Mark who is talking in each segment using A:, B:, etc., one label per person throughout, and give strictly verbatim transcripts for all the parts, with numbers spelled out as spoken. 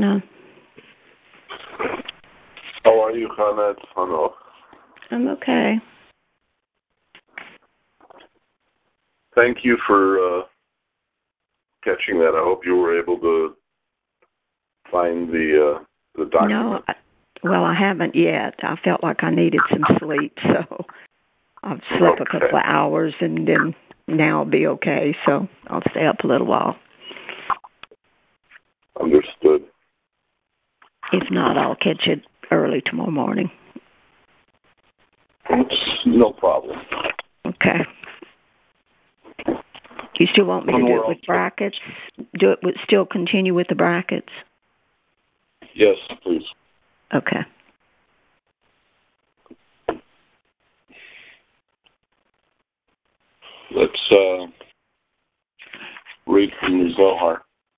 A: Hannah.
B: How are you, Hannah? It's Hannah.
A: I'm okay.
B: Thank you for uh, catching that. I hope you were able to find the uh, the document.
A: No, I, well, I haven't yet. I felt like I needed some sleep, so I've slept
B: Okay.
A: a couple of hours, and then now I'll be okay, so I'll stay up a little while.
B: Understood.
A: If not, I'll catch it early tomorrow morning.
B: No problem.
A: Okay. Do you still want me to do it with brackets? Do it with, still continue with the brackets?
B: Yes, please.
A: Okay.
B: Let's uh, read from the Zohar.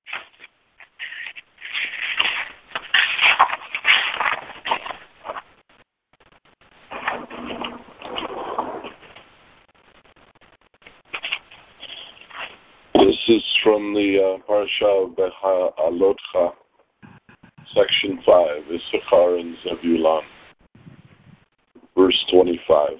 B: This is from the uh, Parsha of Beha'alotcha, Section five, Issachar and Zebulun, verse twenty-five.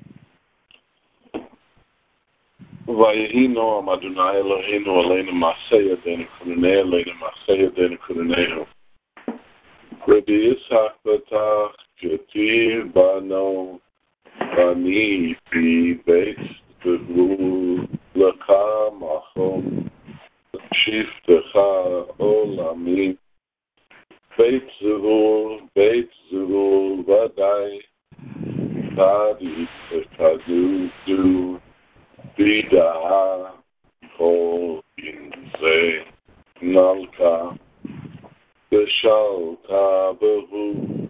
B: Vayehi noam Adonai Eloheinu aleinu ma'aseh yadeinu kununei aleinu ma'aseh yadeinu kununeihu. Rabbi Yitzhak Batach Ketiv Bano Bani Pi Beit Bevu Laka Machom Shiftecha Olami Beit Zerul Beit Zerul Vadai Tadi Tadu Du Bida Kol Inze Nalka Beshalta Behu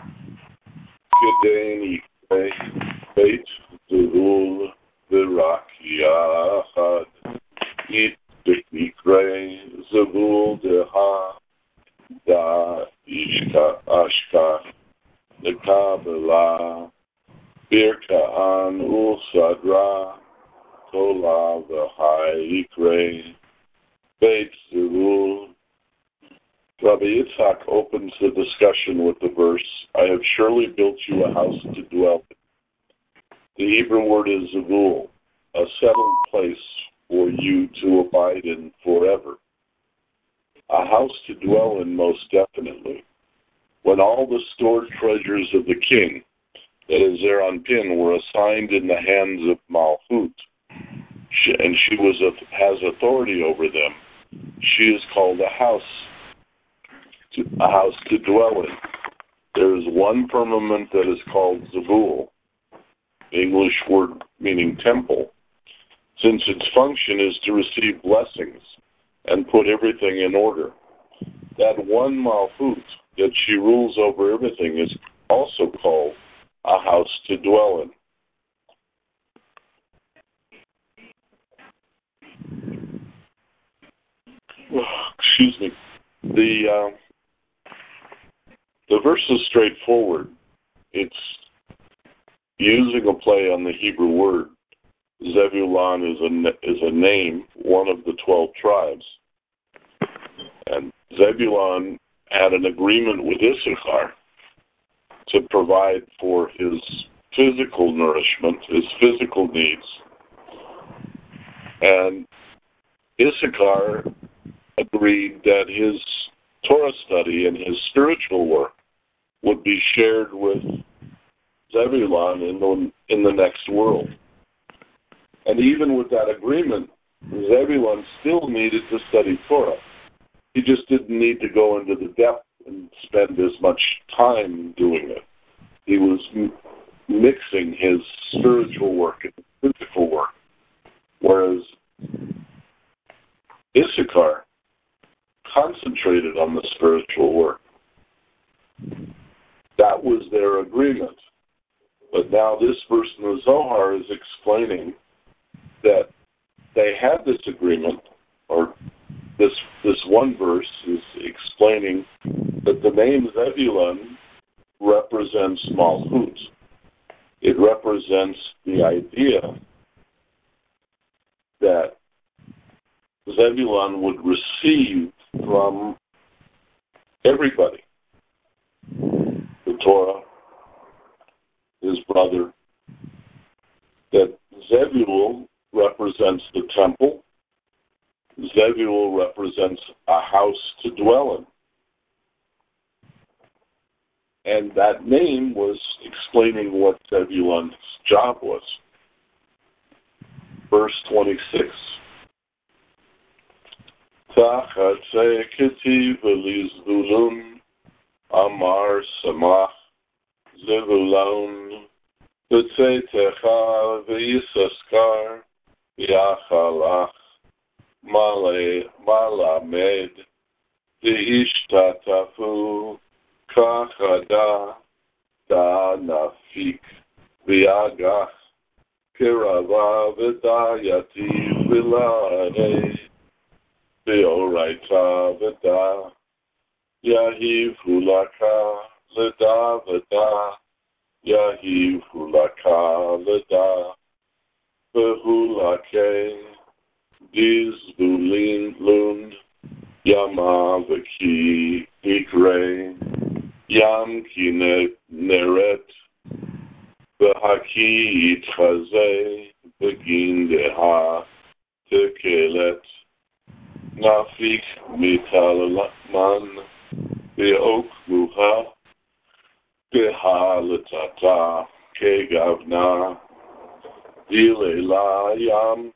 B: Kedeni Beit Zerul Virak Yachad It Bikre Zerul Deha Da Ishka Ashka Lekabela Birka An Usadra Tola V'Hai Ikre Beit Zerul. Rabbi Yitzhak opens the discussion with the verse, I have surely built you a house to dwell in. The Hebrew word is Zerul, a settled place for you to abide in forever. A house to dwell in, most definitely. When all the stored treasures of the king, that is Zeranpin, were assigned in the hands of Malchut, she, and she was a, has authority over them, she is called a house, to, a house to dwell in. There is one firmament that is called Zebul, the English word meaning temple, since its function is to receive blessings and put everything in order. That one Malchut, that she rules over everything, is also called a house to dwell in. Excuse me. The uh, the verse is straightforward. It's using a play on the Hebrew word. Zebulun is a is a name, one of the twelve tribes, and Zebulun had an agreement with Issachar to provide for his physical nourishment, his physical needs, and Issachar agreed that his Torah study and his spiritual work would be shared with Zebulun in the, in the next world. And even with that agreement, Zebulun still needed to study Torah. He just didn't need to go into the depth and spend as much time doing it. He was m- mixing his spiritual work and physical work, whereas Issachar concentrated on the spiritual work. That was their agreement. But now this verse in the Zohar is explaining that they had this agreement, or this this one verse is explaining that the name Zebulun represents Malchut. It represents the idea that Zebulun would receive from everybody. The Torah, his brother, that Zebul represents the temple. Zebul represents a house to dwell in. And that name was explaining what Zebulun's job was. Verse twenty-six. Tachat ketiv lizdulun amar samach Zebulun b'tzeitecha v'yisaskar v'yachalach malamed v'ishtatafu kachada da nafik v'yagach kirava v'dayati v'lare v'oraita v'da yahiv hulaka l'da v'da yahiv hulaka l'da v'hulake dizbulin lun yama v'ki ikre Yam kineret v'haki yitchazeh begin deha tekelet nafik mitalaman be'ok muha beha letata kegavna dilela yam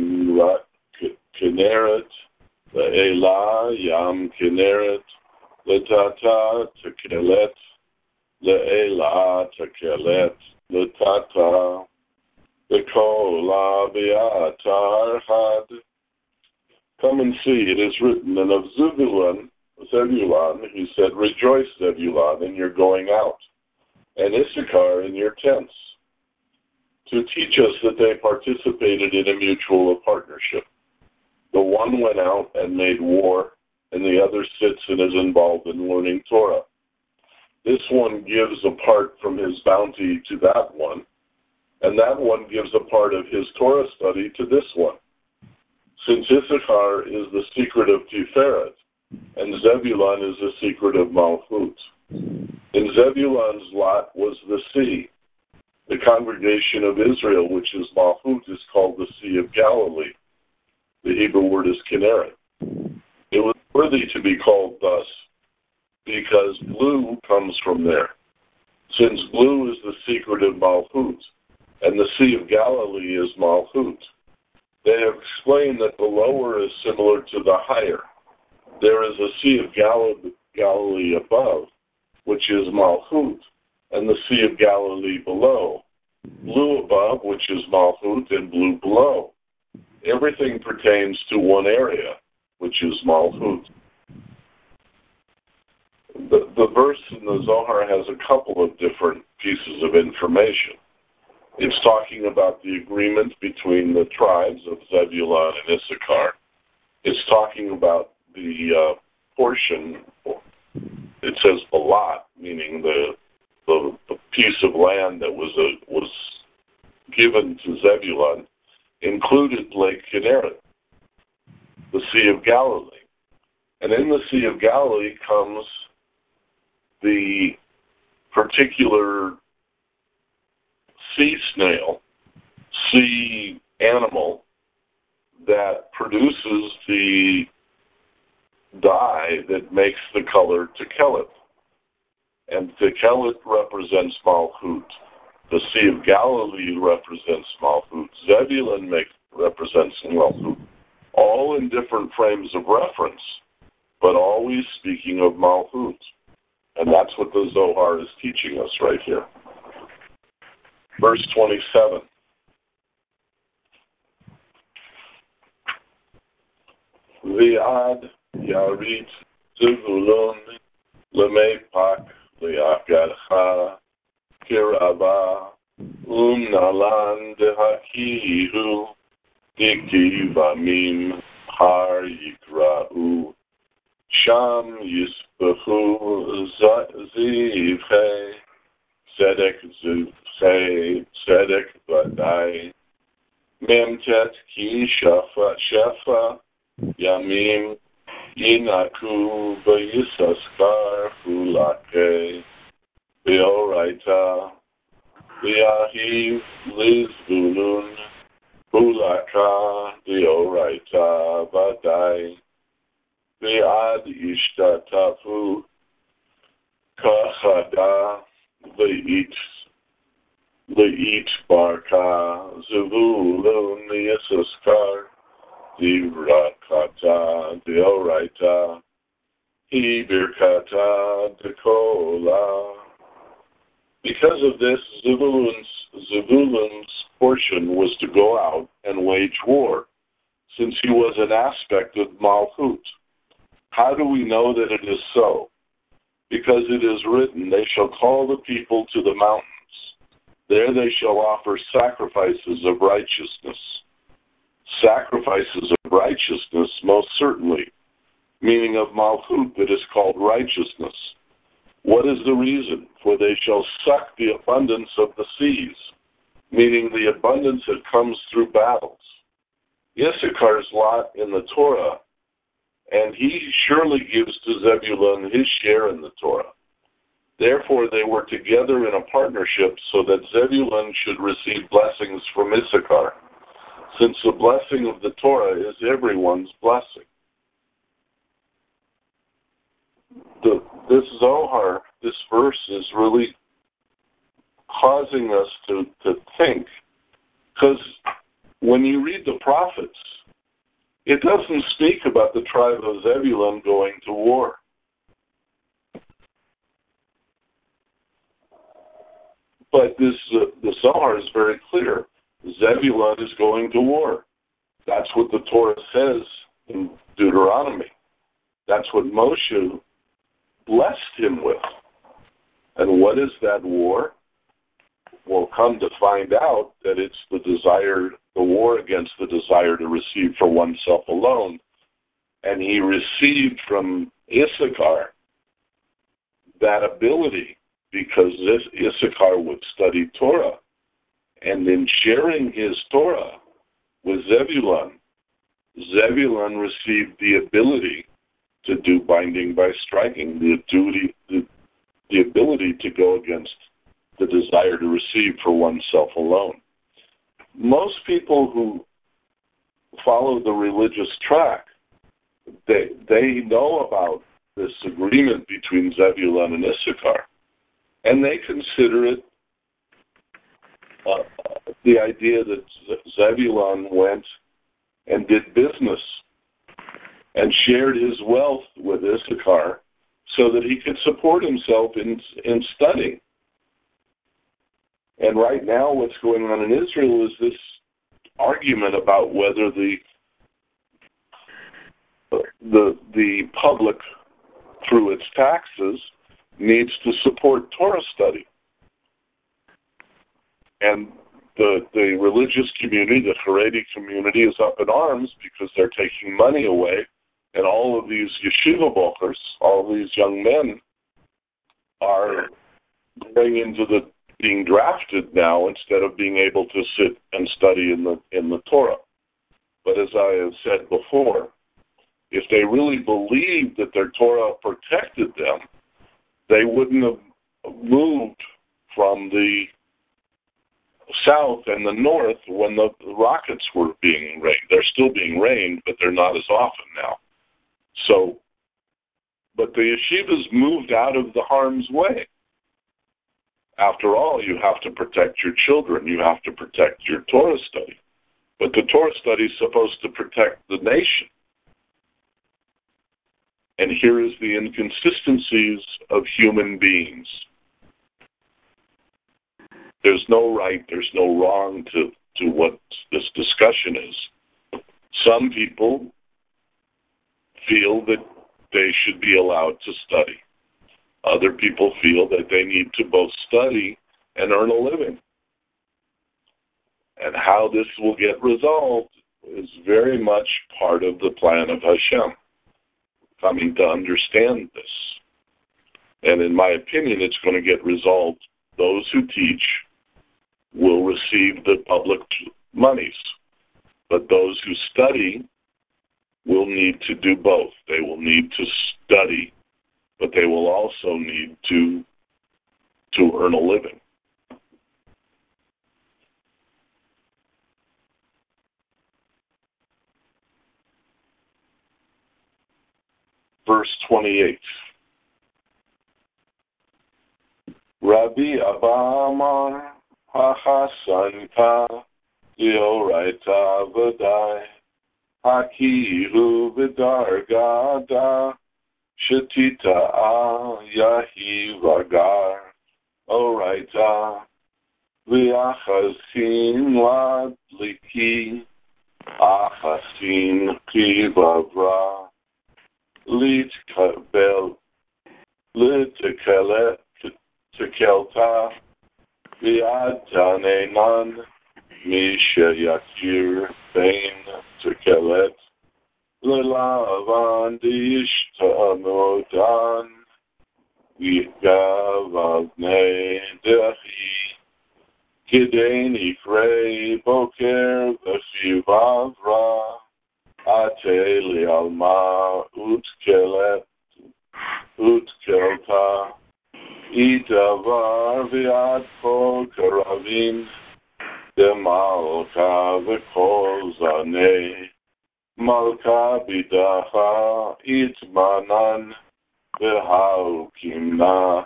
B: kineret ve'ela yam kineret Letata tekelet, le'ela tekelet, letata, bekola be'atar had. Come and see, it is written, and of Zebulun, Zebulun, he said, rejoice, Zebulun, in your going out, and Issachar in your tents, to teach us that they participated in a mutual partnership. The one went out and made war, and the other sits and is involved in learning Torah. This one gives a part from his bounty to that one, and that one gives a part of his Torah study to this one. Since Issachar is the secret of Tiferet, and Zebulun is the secret of Malchut. In Zebulun's lot was the sea. The congregation of Israel, which is Malchut, is called the Sea of Galilee. The Hebrew word is Kinneret. It was worthy to be called thus because blue comes from there. Since blue is the secret of Malchut, and the Sea of Galilee is Malchut, they have explained that the lower is similar to the higher. There is a Sea of Gal- Galilee above, which is Malchut, and the Sea of Galilee below. Blue above, which is Malchut, and blue below. Everything pertains to one area, which is Malchut. The, the verse in the Zohar has a couple of different pieces of information. It's talking about the agreement between the tribes of Zebulun and Issachar. It's talking about the uh, portion, it says the lot, meaning the, the, the piece of land that was a, was given to Zebulun, included Lake Kinneret, the Sea of Galilee. And in the Sea of Galilee comes the particular sea snail, sea animal that produces the dye that makes the color tekelet. And tekelet represents Malchut. The Sea of Galilee represents Malchut. Zebulun makes, represents Malchut. All in different frames of reference, but always speaking of Malchut. And that's what the Zohar is teaching us right here. Verse twenty-seven. V'ad yarit zevulun lemepak le'agadcha kirava umnalan dehakihu dikivamim har yikra'u sham yisbechu zivche tzedek zivche tzedek vadai memtet ki shafa shafa yamim Yinaku Bayisaskar Fulake Beoraita Beahiv Lizbulun Fulaka Beoraita Badai Bead Ishtatafu Kachada Leit Leit Barka Zavulun Yisaskar Divrakata Deoraita Ibirkata Dekola. Because of this, Zebulun's, Zebulun's portion was to go out and wage war, since he was an aspect of Malchut. How do we know that it is so? Because it is written, they shall call the people to the mountains. There they shall offer sacrifices of righteousness. Sacrifices of righteousness, most certainly, meaning of Malchut that is called righteousness. What is the reason? For they shall suck the abundance of the seas, meaning the abundance that comes through battles. Issachar's lot in the Torah, and he surely gives to Zebulun his share in the Torah. Therefore, they were together in a partnership so that Zebulun should receive blessings from Issachar, since the blessing of the Torah is everyone's blessing. The, this Zohar, this verse is really causing us to, to think, because when you read the prophets, it doesn't speak about the tribe of Zebulun going to war. But this uh, the Zohar is very clear. Zebulun is going to war. That's what the Torah says in Deuteronomy. That's what Moshe blessed him with. And what is that war? We'll come to find out that it's the desire, the war against the desire to receive for oneself alone. And he received from Issachar that ability because this Issachar would study Torah. And in sharing his Torah with Zebulun, Zebulun received the ability to do binding by striking, the duty, the, the ability to go against the desire to receive for oneself alone. Most people who follow the religious track, they they know about this agreement between Zebulun and Issachar, and they consider it Uh, the idea that Zebulun went and did business and shared his wealth with Issachar so that he could support himself in in studying. And right now what's going on in Israel is this argument about whether the the the public, through its taxes, needs to support Torah study. And the the religious community, the Haredi community, is up in arms because they're taking money away, and all of these yeshiva bochers, all of these young men, are going into the being drafted now instead of being able to sit and study in the in the Torah. But as I have said before, if they really believed that their Torah protected them, they wouldn't have moved from the south and the north when the rockets were being rained. They're still being rained, but they're not as often now. So, but the yeshivas moved out of the harm's way. After all, you have to protect your children. You have to protect your Torah study. But the Torah study is supposed to protect the nation. And here is the inconsistencies of human beings. There's no right, there's no wrong to, to what this discussion is. Some people feel that they should be allowed to study. Other people feel that they need to both study and earn a living. And how this will get resolved is very much part of the plan of Hashem, coming to understand this. And in my opinion, it's going to get resolved. Those who teach will receive the public monies, but those who study will need to do both. They will need to study, but they will also need to to earn a living. Verse twenty-eight. Rabbi Abba Amar HaChasanta Deoraita V'dai Hakiru V'dargada Shetita Yahi Vagar Oraita V'achazin Ladliki Achasin Kivavra Litkabel Litkelet Tekelta Viadanenan Misha Yakir Bain Tekelet Lilavan Dishta Modan Vigavane Dehi Kideni Frey Boker Veshivavra Ateli Alma Utkelet Utkelta Itavar Viadko Karavin Demalka Vikozane Malka Bidaha Itmanan Vihaukimna.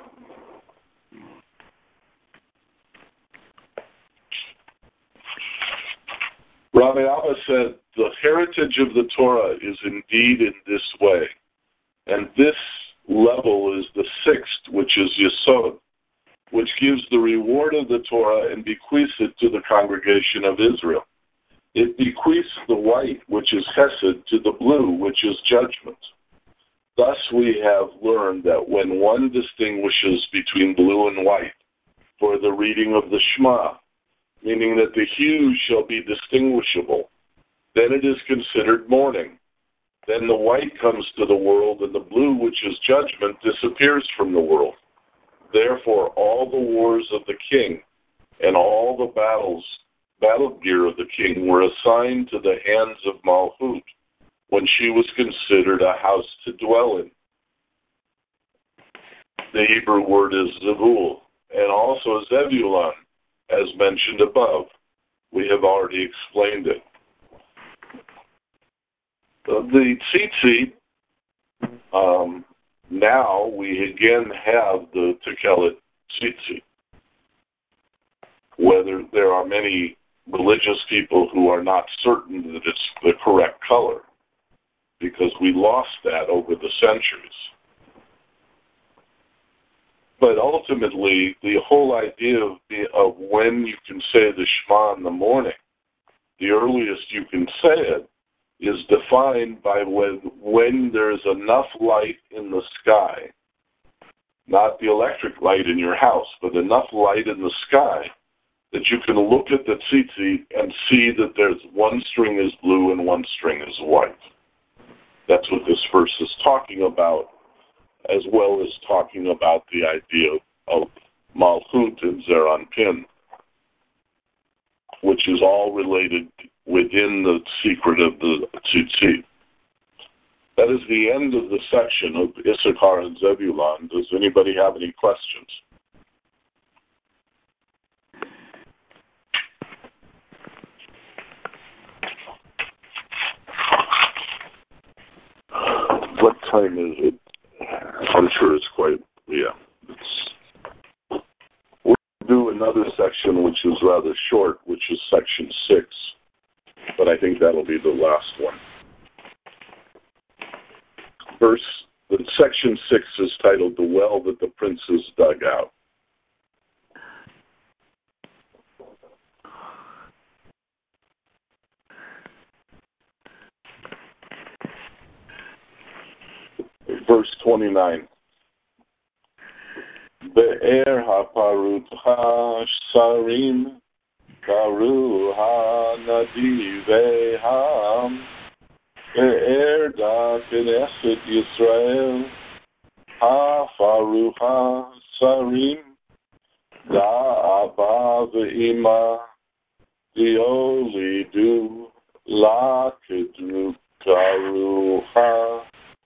B: Rabbi Abba said, the heritage of the Torah is indeed in this way, and this level is the sixth, which is Yesod, which gives the reward of the Torah and bequeaths it to the congregation of Israel. It bequeaths the white, which is Hesed, to the blue, which is judgment. Thus we have learned that when one distinguishes between blue and white for the reading of the Shema, meaning that the hues shall be distinguishable, then it is considered mourning. Then the white comes to the world, and the blue, which is judgment, disappears from the world. Therefore, all the wars of the king and all the battles, battle gear of the king were assigned to the hands of Malchut when she was considered a house to dwell in. The Hebrew word is Zevul, and also Zebulun, as mentioned above. We have already explained it. The tzitzit, um, now we again have the Tekelet tzitzit. Whether there are many religious people who are not certain that it's the correct color, because we lost that over the centuries. But ultimately, the whole idea of, the, of when you can say the Shema in the morning, the earliest you can say it, is defined by when, when there's enough light in the sky, not the electric light in your house, but enough light in the sky that you can look at the tzitzit and see that there's one string is blue and one string is white. That's what this verse is talking about, as well as talking about the idea of Malchut and Zeranpin, which is all related within the secret of the tzitzit. That is the end of the section of Issachar and Zebulun. Does anybody have any questions? What time is it? I'm sure it's quite, yeah. It's, we'll do another section which is rather short, which is section six, but I think that'll be the last one. Verse, the section six is titled "The Well That the Princes Dug Out." Verse twenty-nine. Be'er haparut ha-sarim karu ha-nadive ham Be'er da Knesset Yisrael ha-faru ha-sarim da Abba ve'ima diolidu la kedru karu Simcha,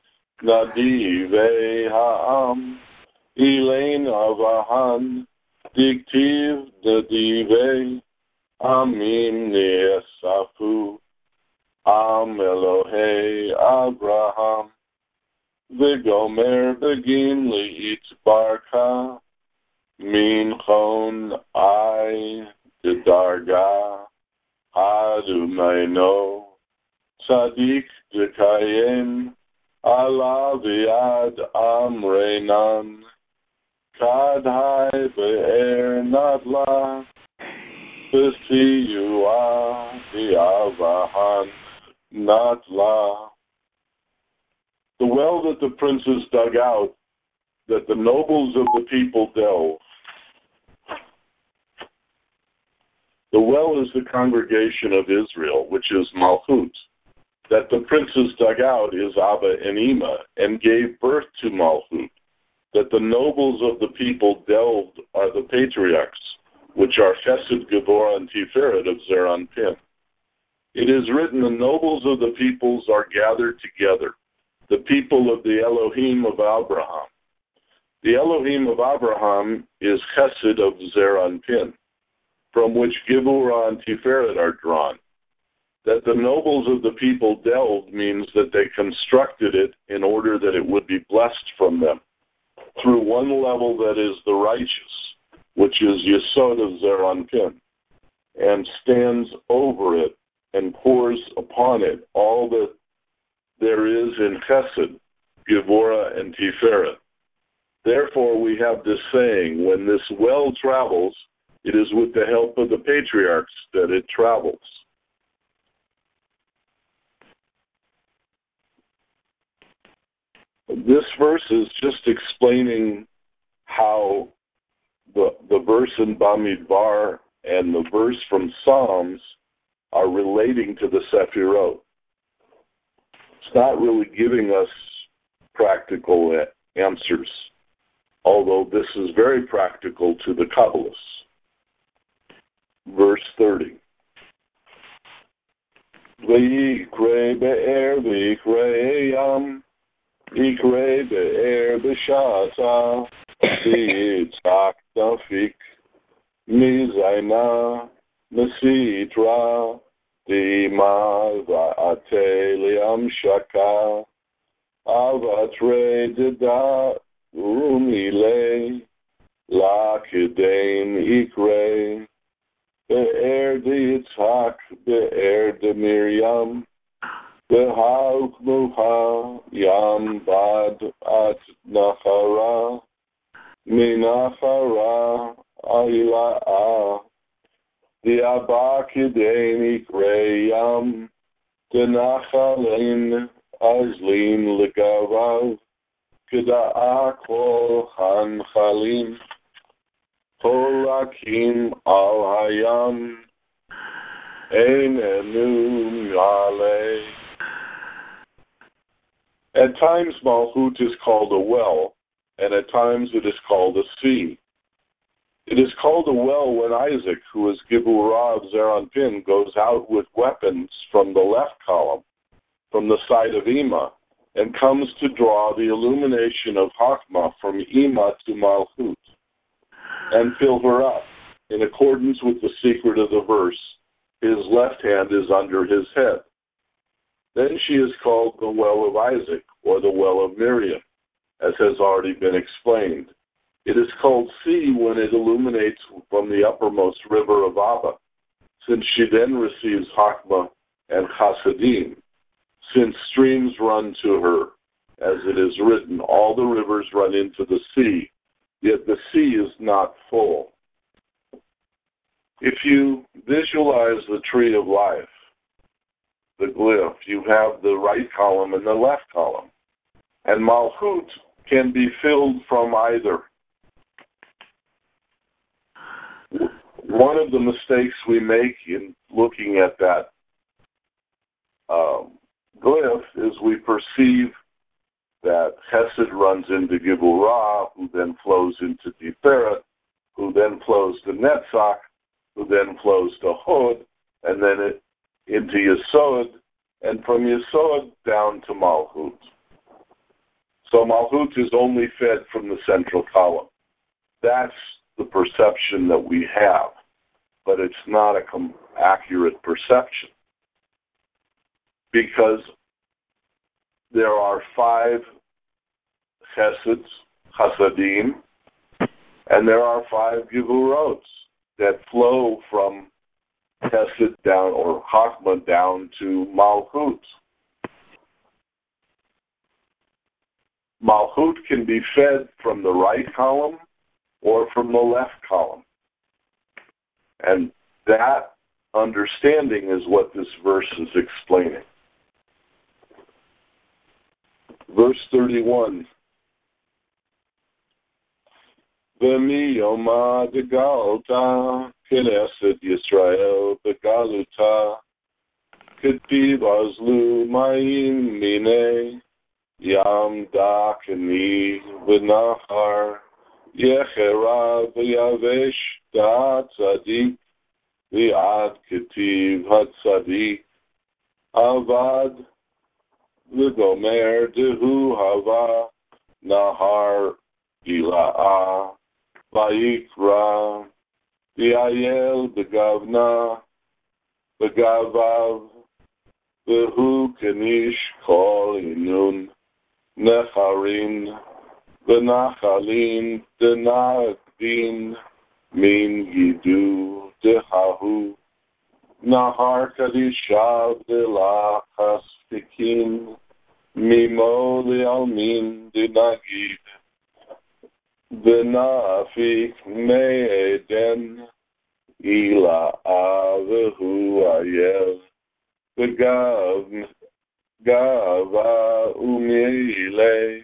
B: Nadive Ha'am, Elaine Avahan, Diktiv Nadive, Amim Ne'esafu, Am Elohei Abraham, V'gomer Begin Li'itbarka, Min Chon Ai Gedarga, Adumaino, Tzadik Dekayem, Allah Viad Amrenan, Kadhai Be'er Nadla, V'siyua V'avahan Nadla. The well that the princes dug out, that the nobles of the people delved. The well is the congregation of Israel, which is Malchut. That the princes dug out is Abba and Ima, and gave birth to Malchut. That the nobles of the people delved are the patriarchs, which are Chesed, Gevurah, and Tiferet of Zeir Anpin. It is written, the nobles of the peoples are gathered together, the people of the Elohim of Abraham. The Elohim of Abraham is Chesed of Zeir Anpin, from which Gevurah and Tiferet are drawn. That the nobles of the people delved means that they constructed it in order that it would be blessed from them, through one level that is the righteous, which is Yesod of Zeir Anpin, and stands over it and pours upon it all that there is in Chesed, Gevurah, and Tiferet. Therefore we have this saying, when this well travels, it is with the help of the patriarchs that it travels. This verse is just explaining how the, the verse in Bamidbar and the verse from Psalms are relating to the Sefirot. It's not really giving us practical answers, although this is very practical to the Kabbalists. Verse thirty. V'yikre be'er v'yikre yam, yikre be'er b'shata, v'yitzak tafik, mizayna, mesitra, d'ima va'ate li'am shaka, avatre deda umile, la kedain ikre, Be'er de Yitzhak, be'er de Miriam, be'ha'ukmuha yam bad at nachara, minachara aila'ah, di'aba kidein ikre yam, denachalin azlin legavav, keda'a kol hanchalim, Holakim al hayam, einenu male. At times Malchut is called a well, and at times it is called a sea. It is called a well when Isaac, who is Gevurah of Zeir Anpin, goes out with weapons from the left column, from the side of Ima, and comes to draw the illumination of Chachma from Ima to Malchut, and fill her up. In accordance with the secret of the verse, his left hand is under his head. Then she is called the well of Isaac, or the well of Miriam, as has already been explained. It is called sea when it illuminates from the uppermost river of Abba, since she then receives Chachma and Chasadim, since streams run to her. As it is written, all the rivers run into the sea, yet the sea is not full. If you visualize the tree of life, the glyph, you have the right column and the left column. And Malchut can be filled from either. One of the mistakes we make in looking at that um, glyph is we perceive that Chesed runs into Gevurah, who then flows into Tiferet, who then flows to Netzach, who then flows to Hod, and then it, into Yesod, and from Yesod down to Malchut. So Malchut is only fed from the central column. That's the perception that we have, but it's not a com- accurate perception, because there are five cheseds, chasadim, and there are five gevurot that flow from chesed down, or chachma down to Malchut. Malchut can be fed from the right column or from the left column. And that understanding is what this verse is explaining. Verse thirty-one. V'miyoma degalta knesset Yisrael begaluta ketiv azlu mayim mine Yam dakani v'nachar yechera v'yavesh da tzadik v'ad ketiv hatzadik avad v'gomer dehu hava nahar ila'ah v'yikra v'yayel begavna begavav v'hu kenish kol inun Necharim, Benachalim, Denagdim, Min Yidu, Dehahu, Nahar Kadishav, Delachas Fikim, Mimo Lealmin, Denagid, Benafik, Me'eden, Ila Avehu Ayel, Begav, Gava umile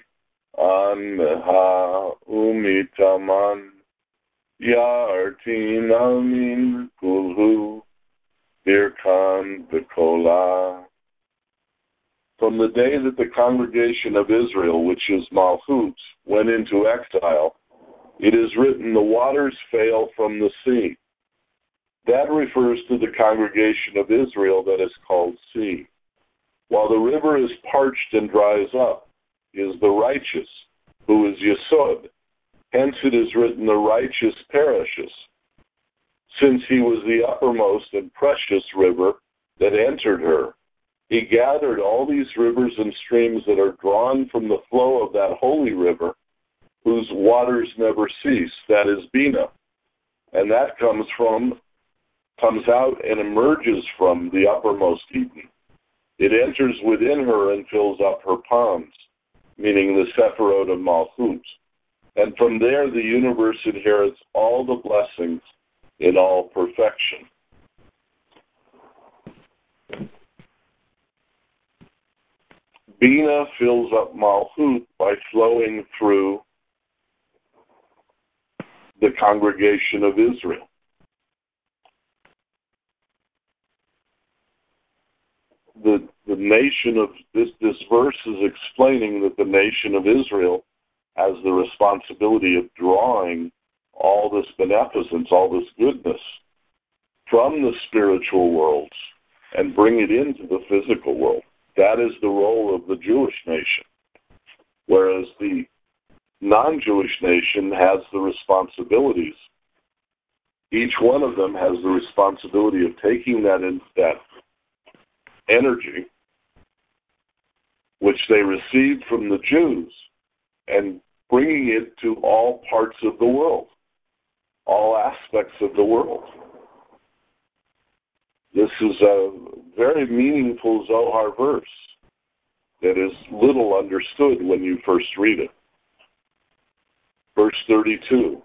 B: anha umitaman yartin almin kulhu birkan bekola. From the day that the congregation of Israel, which is Malchut, went into exile, it is written, the waters fail from the sea. That refers to the congregation of Israel that is called sea. While the river is parched and dries up, is the righteous, who is Yesod. Hence it is written, the righteous perishes. Since he was the uppermost and precious river that entered her, he gathered all these rivers and streams that are drawn from the flow of that holy river, whose waters never cease, that is Bina. And that comes from, comes out and emerges from the uppermost Eden. It enters within her and fills up her palms, meaning the Sephirot of Malchut. And from there the universe inherits all the blessings in all perfection. Bina fills up Malchut by flowing through the congregation of Israel. The, the nation of this, this verse is explaining that the nation of Israel has the responsibility of drawing all this beneficence, all this goodness from the spiritual worlds and bring it into the physical world. That is the role of the Jewish nation. Whereas the non-Jewish nation has the responsibilities. Each one of them has the responsibility of taking that in, that energy, which they received from the Jews, and bringing it to all parts of the world, all aspects of the world. This is a very meaningful Zohar verse that is little understood when you first read it. Verse thirty-two.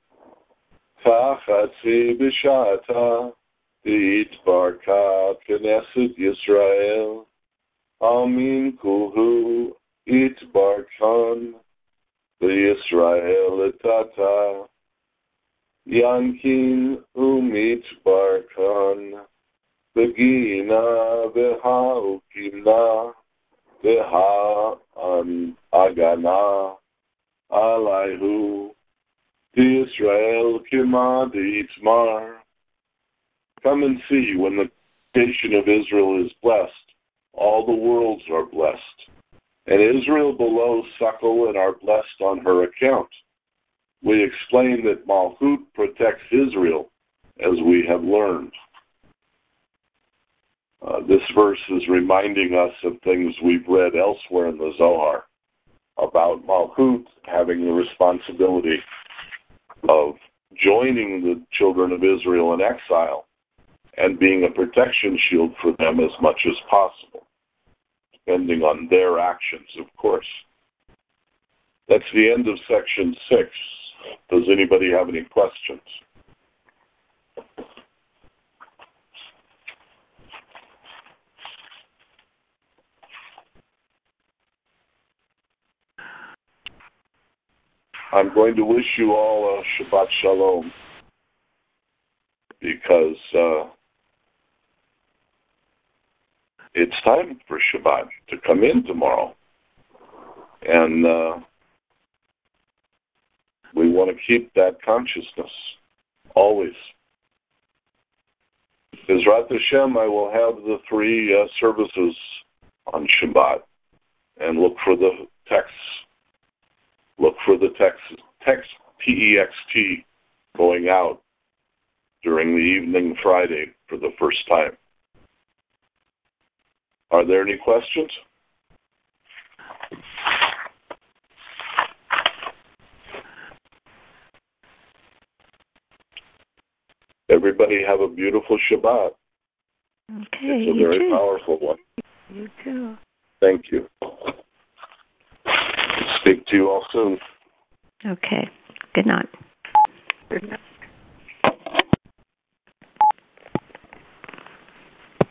B: Kachatzi b'shata Itbarka Knesset Yisrael Amin Kulhu Itbarkan V'Yisrael Etata Yankin Umitbarkan V'Gina V'Haukimna V'Ha'an Agana Alaihu Yisrael Kima D'Itmar. Come and see when the nation of Israel is blessed, all the worlds are blessed, and Israel below suckle and are blessed on her account. We explain that Malchut protects Israel, as we have learned. Uh, this verse is reminding us of things we've read elsewhere in the Zohar about Malchut having the responsibility of joining the children of Israel in exile and being a protection shield for them as much as possible, depending on their actions, of course. That's the end of section six. Does anybody have any questions? I'm going to wish you all a Shabbat Shalom, because uh, it's time for Shabbat to come in tomorrow. And uh, we want to keep that consciousness always. Bezrat Hashem, I will have the three uh, services on Shabbat, and look for the texts. Look for the text, text T E X T, going out during the evening Friday for the first time. Are there any questions? Everybody have a beautiful Shabbat.
A: Okay,
B: it's a
A: you
B: very
A: too.
B: powerful one.
A: You too.
B: Thank you. Speak to you all soon.
A: Okay. Good night.
C: Good night.